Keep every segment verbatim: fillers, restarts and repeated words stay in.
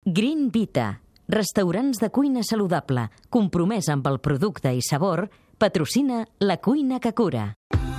Green Vita, restaurants de cuina saludable, compromès amb el producte i sabor, patrocina La Cuina que Cura.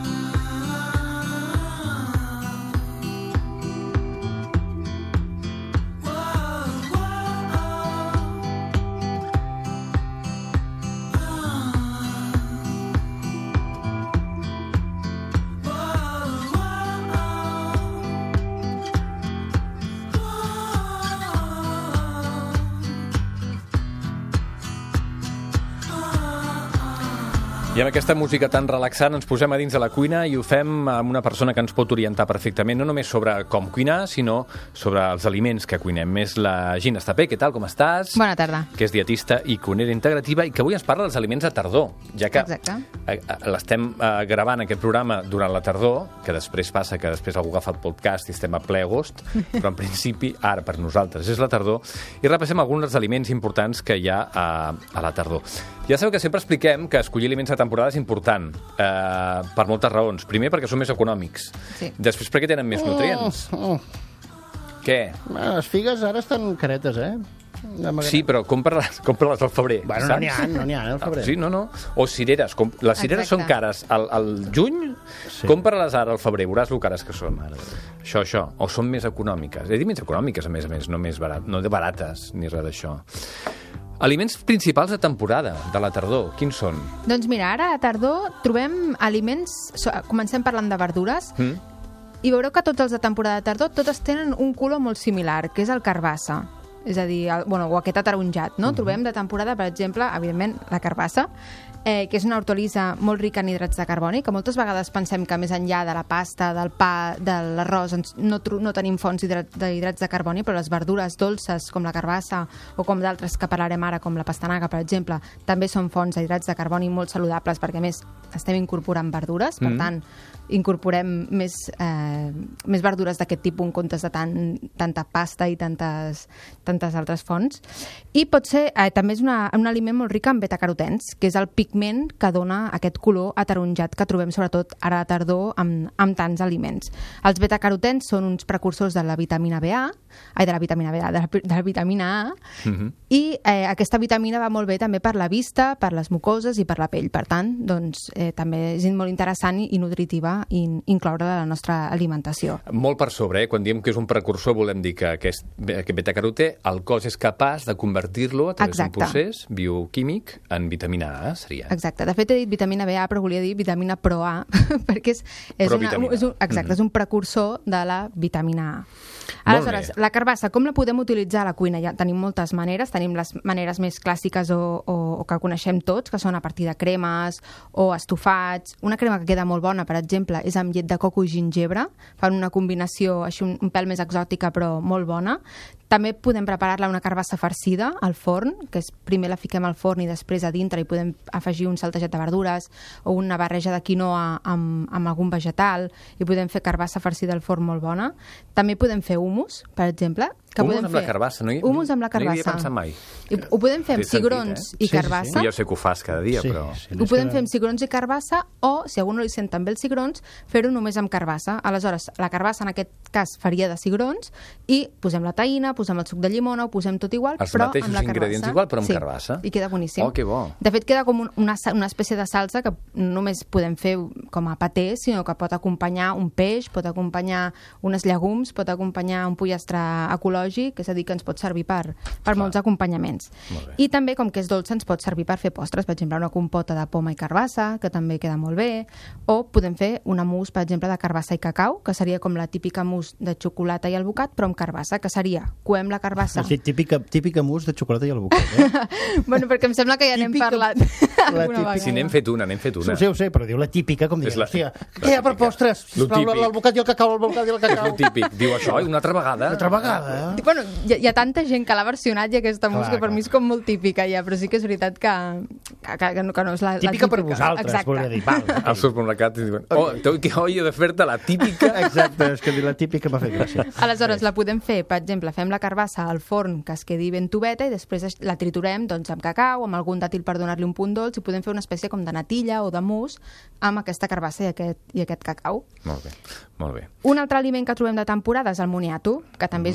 I amb aquesta música tan relaxant ens posem a dins de la cuina i ho fem amb una persona que ens pot orientar perfectament, no només sobre com cuinar, sinó sobre els aliments que cuinem. És la Gina Estapé. Què tal, com estàs? Bona tarda. Que és dietista i cuinera integrativa i que avui ens parla dels aliments de tardor, ja que Exacte. l'estem gravant aquest programa durant la tardor, que després passa que després algú agafa el podcast i estem a ple agost, però en principi ara per nosaltres és la tardor, i repassem alguns dels aliments importants que hi ha a, a la tardor. Ja sabeu que sempre expliquem que escollir aliments de temporada és important, eh, per moltes raons. Primer, perquè són més econòmics. Sí. Després, perquè tenen més nutrients. Oh, oh. Què? Les figues ara estan caretes, eh? Sí, però compra-les compra al febrer. Bueno, saps? no n'hi ha, no n'hi ha al febrer. Sí, no, no. O cireres. Com... Les cireres Exacte. són cares al, al juny, Sí. compra-les ara al febrer, veuràs lo cares que són. Això, això. O són més econòmiques. He dit més econòmiques, a més a més, no més barat, no de barates, ni res d'això. Aliments principals de temporada, de la tardor, quins són? Doncs mira, ara a tardor trobem aliments... so- Comencem parlant de verdures Mm? i veureu que tots els de temporada de tardor totes tenen un color molt similar, que és el carbassa. És a dir, el, bueno, o aquest ataronjat, no? Uh-huh. Trobem de temporada, per exemple, evidentment, la carbassa, eh, que és una hortolissa molt rica en hidrats de carboni, que moltes vegades pensem que més enllà de la pasta, del pa, de l'arròs, ens- no, tro- no tenim fonts d'hidrat- d'hidrats de carboni, però les verdures dolces, com la carbassa, o com d'altres que parlarem ara, com la pastanaga, per exemple, també són fonts d'hidrats de carboni molt saludables, perquè a més estem incorporant verdures, per Mm. tant, incorporem més, eh, més verdures d'aquest tipus en comptes de tant, tanta pasta i tantes, tantes altres fonts. I pot ser, eh, també és una, un aliment molt ric en betacarotens, que és el pigment que dona aquest color ataronjat que trobem sobretot ara a tardor amb, amb tants aliments. Els betacarotens són uns precursors de la vitamina B A, ai, de la vitamina B A, de la, de la vitamina A, Mhm. i eh, aquesta vitamina va molt bé també per la vista, per les mucoses i per la pell. Per tant, doncs, eh, també és molt interessant i, i nutritiva in, incloure-la a la nostra alimentació. Molt per sobre, eh? Quan diem que és un precursor volem dir que aquest, aquest betacarotè el cos és capaç de convertir-lo a través d'un Exacte. procés bioquímic en vitamina A, seria. Exacte. De fet, he dit vitamina B A, però volia dir vitamina Pro A, perquè és, és, una, Provitamina. és, un, exacte, Mhm. és un precursor de la vitamina A. Molt Aleshores, bé. la carbassa, com la podem utilitzar a la cuina? Ja tenim moltes maneres, tenim les maneres més clàssiques o, o, o que coneixem tots, que són a partir de cremes o estofats. Una crema que queda molt bona, per exemple, és amb llet de coco i gingebre. Fan una combinació així un, un pèl més exòtica, però molt bona. També podem preparar-la una carbassa farcida al forn, que és primer la fiquem al forn i després a dintre hi podem afegir un saltejat de verdures o una barreja de quinoa amb, amb algun vegetal i podem fer carbassa farcida al forn molt bona. També podem fer hummus, per exemple. Que Hummus podem amb la fer... carbassa, no hi- Hummus amb la no hi havia carbassa. pensat mai. I ho podem fer amb Té sentit, cigrons eh? i Sí, sí, sí. carbassa. Ja sé que ho fas cada dia, Sí, però... sí, Ho podem fer amb cigrons i carbassa o, si a algú no li sent també els cigrons, fer-ho només amb carbassa. Aleshores, la carbassa en aquest cas faria de cigrons i posem la taïna, posem el suc de llimona, ho posem tot igual, Els però mateixos amb la ingredients carbassa. igual, però amb sí, carbassa? I queda boníssim. Oh, que bo. De fet, queda com un- una, sa- una espècie de salsa que no només podem fer com a paté, sinó que pot acompanyar un peix, pot acompanyar unes llegums, pot acompanyar un pollastre ecològic, és a dir, que ens pot servir per, per molts acompanyaments. Molt bé. I també, com que és dolça, ens pot servir per fer postres, per exemple, una compota de poma i carbassa, que també queda molt bé, o podem fer una mousse, per exemple, de carbassa i cacau, que seria com la típica mousse de xocolata i albocat, però amb carbassa, que seria, coem la carbassa... Sí, típica, típica mousse de xocolata i albocat, eh? Bueno, perquè em sembla que ja n'hem Típica- parlat la alguna típica- vegada. Si n'hem fet una, n'hem fet una. Ho sé, ho sé, però diu la típica, com És dient, la- hòstia, la què hi ha per típica. postres? Lo Sisplau, típic. l'albocat i el cacau, l'albocat i el És el cacau. típic. Diu això, i una altra vegada. Una altra vegada, eh? Bueno, hi ha, hi ha tanta gent que l'ha versionat i aquesta Clar, música per clar. mi és com molt típica ja, però sí que és veritat que, que, que, no, que no és la, Típica la per vosaltres, Exacte. volia dir. Val, Al supermercat i diuen, oh, tengo que hoy he de fer-te la típica... Exacte, és que dir la típica m'ha fet gràcia. Aleshores, la podem fer, per exemple, fem la carbassa al forn que es quedi ben tubeta i després es- la triturem doncs, amb cacau, amb algun dàtil per donar-li un punt dolç i podem fer una espècie com de natilla o de mousse amb aquesta carbassa i aquest, i aquest cacau. Molt bé, molt bé. Un altre aliment que trobem de temporada és el moniato, que també és un altre M'encanta.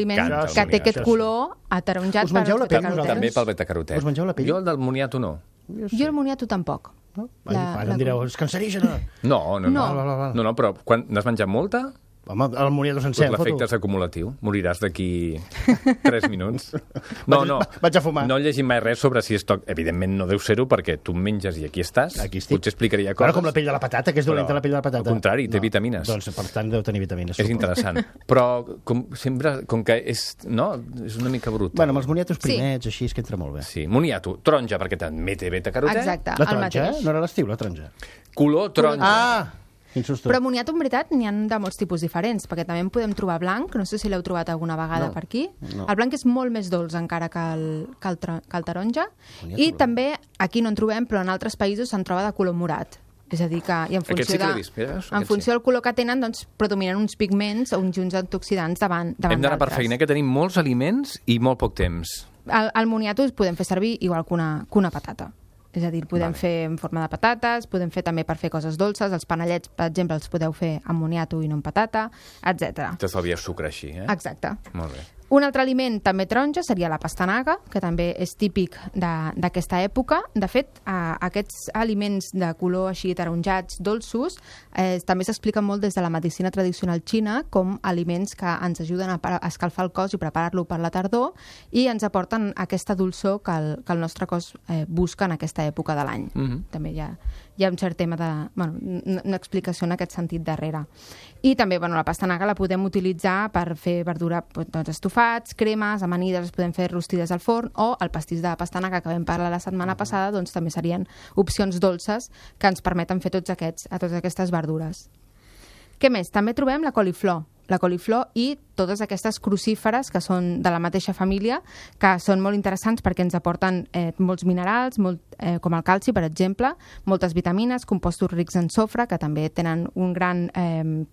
aliment M'encanta el que té moniato. aquest color ataronjat Us mengeu la pell, beta-carotè. També pel beta-carotè. Us mengeu la pell? Jo el del moniato no. Jo el moniato tampoc. No? La- Ara la- em direu, és cancerígena. No, no, no. No. Val, val, val. No, no, però quan n'has menjat molta, Home, el moniato sencer, doncs em foto. l'efecte és acumulatiu. Moriràs d'aquí tres minuts. No, Vaig- no. vaig a fumar. No llegim mai res sobre si és toc. Evidentment no deu ser-ho perquè tu em menges i aquí estàs. Aquí estic. Potser explicaria Bueno, coses. com la pell de la patata, que és dolenta Però, la pell de la patata. al contrari, té vitamines. Doncs, per tant, deu tenir vitamines. És suposo. interessant. Però com, sempre, com que és, no, és una mica brut. Bueno, amb els moniatos Sí. primets, així, és que entra molt bé. Sí, moniato, taronja, perquè també té beta-carotè. Exacte, La el taronja, mateix. eh? No era l'estiu, la taronja. Color taronja. Ah! Quin susto. Però moniato, en veritat, n'hi ha de molts tipus diferents, perquè també en podem trobar blanc, no sé si l'heu trobat alguna vegada No. per aquí. No. El blanc és molt més dolç encara que el, que el, tra- que el taronja. I també, aquí no en trobem, però en altres països se'n troba de color morat. És a dir, que i en Aquest funció, sí que l'he de, vist, mira, veus? en Aquest funció sí. del color que tenen, doncs, predominen uns pigments o uns junts antioxidants davant, davant Hem d'anar per d'altres. feina, que tenim molts aliments i molt poc temps. El, el moniato el podem fer servir igual que una, que una patata. És a dir, el podem Vale. fer en forma de patates, podem fer també per fer coses dolces, els panellets, per exemple, els podeu fer amb moniato i no amb patata, etcètera. T'estalvies sucre així, eh? Exacte. Molt bé. Un altre aliment també taronja seria la pastanaga, que també és típic de- d'aquesta època. De fet, eh, aquests aliments de color així taronjats, dolços, eh, també s'expliquen molt des de la medicina tradicional xina com aliments que ens ajuden a, pa- a escalfar el cos i preparar-lo per la tardor i ens aporten aquesta dolçor que el, que el nostre cos eh, busca en aquesta època de l'any. Mhm. També hi ha, hi ha un cert tema de... Bueno, una una explicació en aquest sentit darrere. I també, bueno, la pastanaga la podem utilitzar per fer verdura doncs, estofats, cremes, amanides, les podem fer rostides al forn, o el pastís de pastanaga que vam parlar la setmana passada, doncs també serien opcions dolces que ens permeten fer tots aquests, a totes aquestes verdures. Què més? També trobem la coliflor. La coliflor i totes aquestes crucíferes que són de la mateixa família, que són molt interessants perquè ens aporten eh, molts minerals, molt, eh, com el calci, per exemple, moltes vitamines, compostos rics en sofre, que també tenen un gran eh,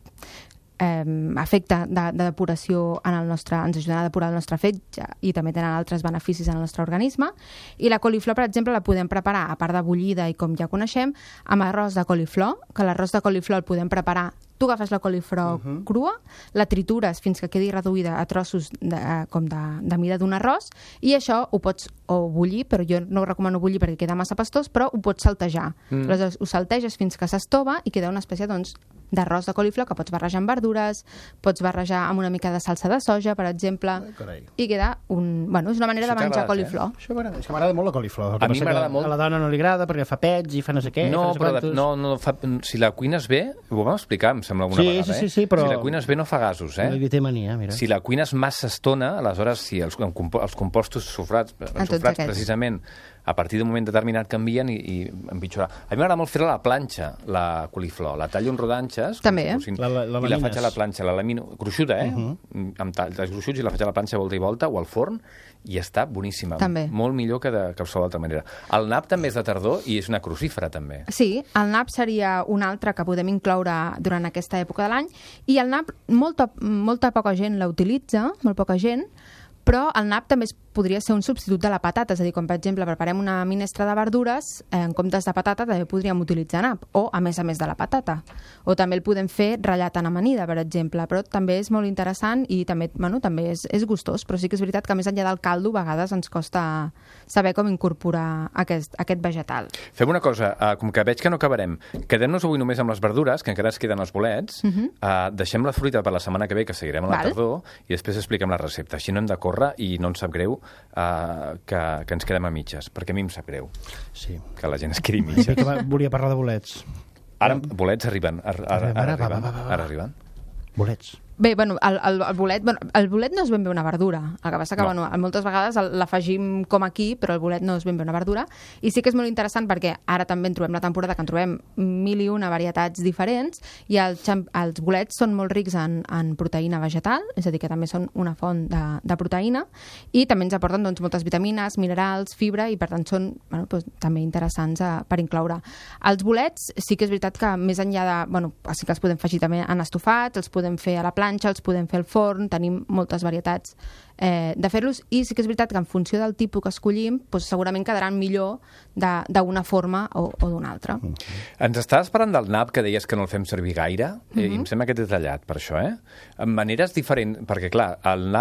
eh, efecte de, de depuració en el nostre, ens ajuden a depurar el nostre fetge i també tenen altres beneficis en el nostre organisme. I la coliflor, per exemple, la podem preparar, a part de bullida i com ja coneixem, amb arròs de coliflor, que l'arròs de coliflor el podem preparar. Tu agafes la coliflor uh -huh. crua, la tritures fins que quedi reduïda a trossos de, eh, com de, de mida d'un arròs, i això ho pots o bullir, però jo no ho recomano bullir perquè queda massa pastós, però ho pots saltejar. Mm. Aleshores, ho salteges fins que s'estova i queda una espècie, doncs, d'arròs de coliflor que pots barrejar amb verdures, pots barrejar amb una mica de salsa de soja, per exemple, carai. i queda un... Bueno, és una manera Això de t'ha menjar agradat, coliflor. Això m'agrada, és que m'agrada molt la coliflor. El que A mi passa m'agrada que molt. A la dona no li agrada perquè fa pets i fa no sé què. No, fa no sé però de, quantos. no, no fa, si la cuines bé, ho vam explicar, em sembla, alguna Sí, vegada, sí, sí, eh? sí, però- Si la cuines bé no fa gasos, eh? Li té mania, mira. Si la cuines massa estona, aleshores, si els, els compostos sofrats, ensucrats aquests. precisament, a partir d'un moment determinat canvien i, i empitjorar. A mi m'agrada molt fer-la a la planxa, la coliflor. La tallo en rodanxes, També, com eh? si fossin- La- la- la i la lamines. faig a la planxa, la lamino, gruixuda, eh? Uh -huh. Amb talls gruixuts, i la faig a la planxa volta i volta, o al forn, i està boníssima. També. Molt millor que de qualsevol altra manera. El nap també és de tardor i és una crucífera, també. Sí, el nap seria un altre que podem incloure durant aquesta època de l'any, i el nap molta, molta poca gent l'utilitza, molt poca gent, però el nap també es podria ser un substitut de la patata, és a dir, quan per exemple preparem una minestra de verdures, eh, en comptes de patata també podríem utilitzar nap, o a més a més de la patata. O també el podem fer ratllat en amanida, per exemple, però també és molt interessant i també, bueno, també és, és gustós, però sí que és veritat que més enllà del caldo a vegades ens costa saber com incorporar aquest, aquest vegetal. Fem una cosa, uh, com que veig que no acabarem, quedem-nos avui només amb les verdures, que encara es queden els bolets, uh -huh. uh, deixem la fruita per la setmana que ve, que seguirem a la Val. tardor, i després expliquem la recepta. Així no hem de córrer i no ens sap greu uh, que, que ens quedem a mitges, perquè a mi em sap greu Sí. que la gent es quedi a Sí mitges. que va- volia parlar de bolets. Ara, bolets arriben, ara, ara, ara, Ara, va, arriben, va, va, va. ara arriben. Bolets. Bé, bueno, el, el, el bolet, bueno, el bolet no és ben bé una verdura. El que passa que, No. bueno, moltes vegades el- l'afegim com aquí, però el bolet no és ben bé una verdura. I sí que és molt interessant perquè ara també en trobem la temporada que en trobem mil i una varietats diferents, i el, xam- els bolets són molt rics en, en proteïna vegetal, és a dir, que també són una font de, de proteïna, i també ens aporten, doncs, moltes vitamines, minerals, fibra, i per tant són, bueno, doncs, també interessants a, per incloure. Els bolets sí que és veritat que més enllà de... Bueno, sí que els podem afegir també en estofats, els podem fer a la planxa, els podem fer al forn, tenim moltes varietats eh, de fer-los, i sí que és veritat que en funció del tipus que escollim, doncs segurament quedaran millor de- d'una forma o, o d'una altra. Mm. Ens estaves parlant del nap, que deies que no el fem servir gaire, eh, i em sembla que t'he tallat per això, eh? En maneres diferents, perquè clar, el nap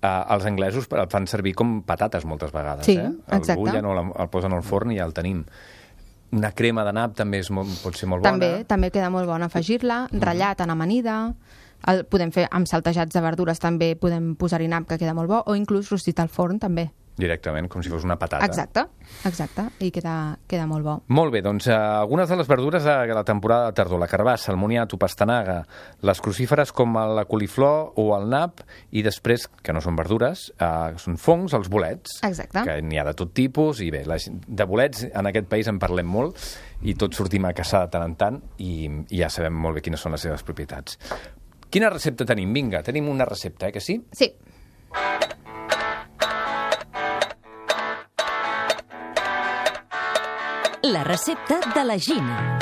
Uh, els anglesos el fan servir com patates moltes vegades. Sí, eh? exacte. El bullen o el posen al forn i ja el tenim. Una crema de nap també és molt, pot ser molt bona. També, també queda molt bona afegir-la, ratllat en amanida, el podem fer amb saltejats de verdures, també podem posar-hi nap, que queda molt bo, o inclús rostit al forn, també. Directament, com si fos una patata. Exacte, exacte, i queda, queda molt bo. Molt bé, doncs eh, algunes de les verdures de la temporada de tardor, la carbassa, el moniato, pastanaga, les crucíferes com la coliflor o el nap, i després, que no són verdures, eh, són fongs, els bolets. Exacte. Que n'hi ha de tot tipus, i bé, la, de bolets en aquest país en parlem molt, i tots sortim a caçar de tant en tant, i, i ja sabem molt bé quines són les seves propietats. Quina recepta tenim? Vinga, tenim una recepta, eh, que sí? Sí. La recepta de la Gina.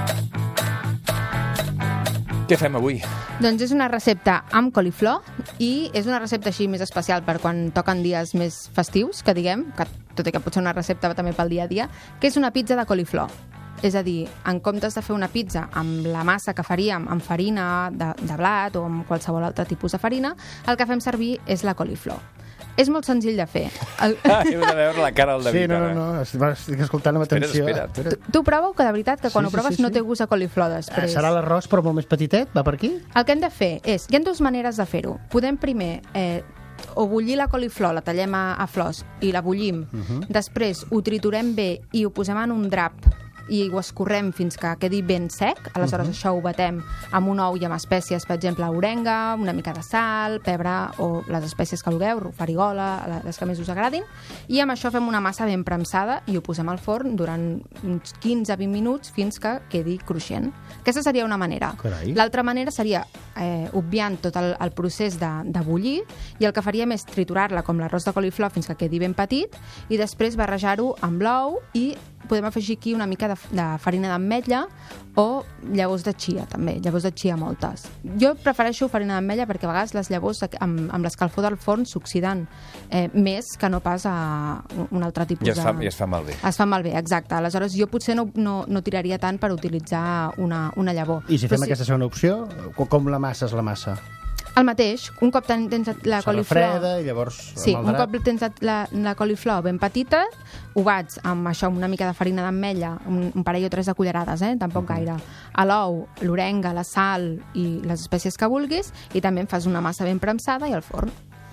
Què fem avui? Doncs és una recepta amb coliflor i és una recepta així més especial per quan toquen dies més festius, que diguem, que tot i que pot ser una recepta també pel dia a dia, que és una pizza de coliflor. És a dir, en comptes de fer una pizza amb la massa que faríem amb farina de, de blat o amb qualsevol altre tipus de farina, el que fem servir és la coliflor. És molt senzill de fer. El... Ah, heu de veure la cara del David. Sí, no, no, no, estic escoltant amb Espera, atenció. espera. espera. Tu, tu prova que de veritat que quan Sí, ho sí, proves sí, no sí. té gust a coliflor Eh, després. serà l'arròs però molt més petitet? Va per aquí? El que hem de fer és... Hi ha dues maneres de fer-ho. Podem primer eh, o bullir la coliflor, la tallem a, a flors i la bullim. Uh -huh. Després ho triturem bé i ho posem en un drap i ho escorrem fins que quedi ben sec. Aleshores uh -huh. això ho batem amb un ou i amb espècies, per exemple, orenga, una mica de sal, pebre o les espècies que vulgueu, farigola, les que més us agradin. I amb això fem una massa ben premsada i ho posem al forn durant uns quinze a vint minuts fins que quedi cruixent. Aquesta seria una manera. Carai. L'altra manera seria eh, obviant tot el, el procés de, de bullir, i el que faríem és triturar-la com l'arròs de coliflor fins que quedi ben petit i després barrejar-ho amb l'ou, i podem afegir aquí una mica de, de farina d'ametlla o llavors de chia, també, llavors de chia moltes. Jo prefereixo farina d'ametlla perquè a vegades les llavors amb, amb l'escalfor del forn s'oxiden eh, més que no pas a un altre tipus I es fa, de... i es fa malbé. Es fa malbé, exacte. Aleshores jo potser no, no, no tiraria tant per utilitzar una, una llavor. I si fem Però aquesta segona opció, com, com la massa és la massa? El mateix, un cop ten- tens la Se coliflor... refreda i llavors... Sí, amb un el drap... cop tens la, la coliflor ben petita, ho bats amb això, amb una mica de farina d'ametlla, un, un parell o tres de cullerades, eh? Tampoc uh -huh. gaire. A l'ou, l'orenga, la sal i les espècies que vulguis, i també en fas una massa ben premsada i al forn.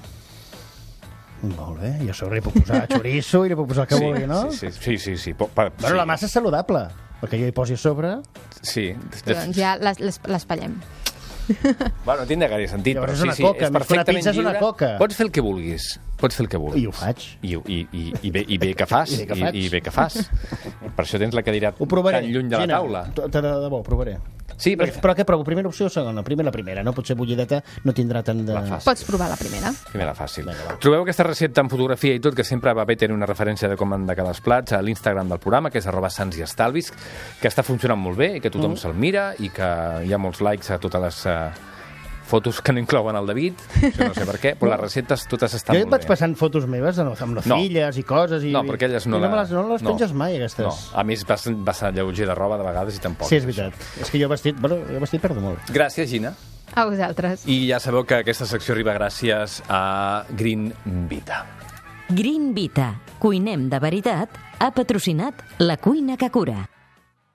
Molt bé, i a sobre hi puc posar xoriço i hi puc posar el que Sí, vulgui, no? sí, sí, sí, sí, sí. Po- pa- Bueno, sí. la massa és saludable, perquè jo hi posi a sobre... Sí. De- Doncs ja les- les- l'espallem. Bueno, no tindrà gaire sentit, Llavors però és sí, una sí, coca, és més que una perfectament pizza és una lliure. coca. Pots fer el que vulguis, pots fer el que vulguis. I ho faig. I, i, i, i, bé, i bé que fas, I bé que i, faig. i bé que fas. Per això tens la cadira Ho provaré. tan lluny de la Gina, taula. t- De debò, ho provaré. Sí, Però, perquè però què provo? Primera opció o segona? Primera, la primera, no? Potser bullideta no tindrà tant de... La fas. Pots provar la primera. primera fàcil. Vinga, va. Trobeu aquesta recepta en fotografia i tot, que sempre va bé tenir una referència de com han de quedar els plats, a l'Instagram del programa, que és arroba sants i estalvis, que està funcionant molt bé i que tothom mm. se'l mira i que hi ha molts likes a totes les uh, fotos que no inclouen el David, això no sé per què, però les receptes totes estan Jo et molt vaig bé. passant fotos meves amb, amb les No. filles i coses. I, No, perquè elles no, i no, la... me les, no les penges mai, aquestes. No, a més vas, vas a lleuger de roba de vegades i tampoc. Sí, és veritat. És que jo vestit, bueno, jo vestit perdo molt. Gràcies, Gina. A vosaltres. I ja sabeu que aquesta secció arriba gràcies a Green Vita. Green Vita, cuinem de veritat, ha patrocinat La Cuina que Cura.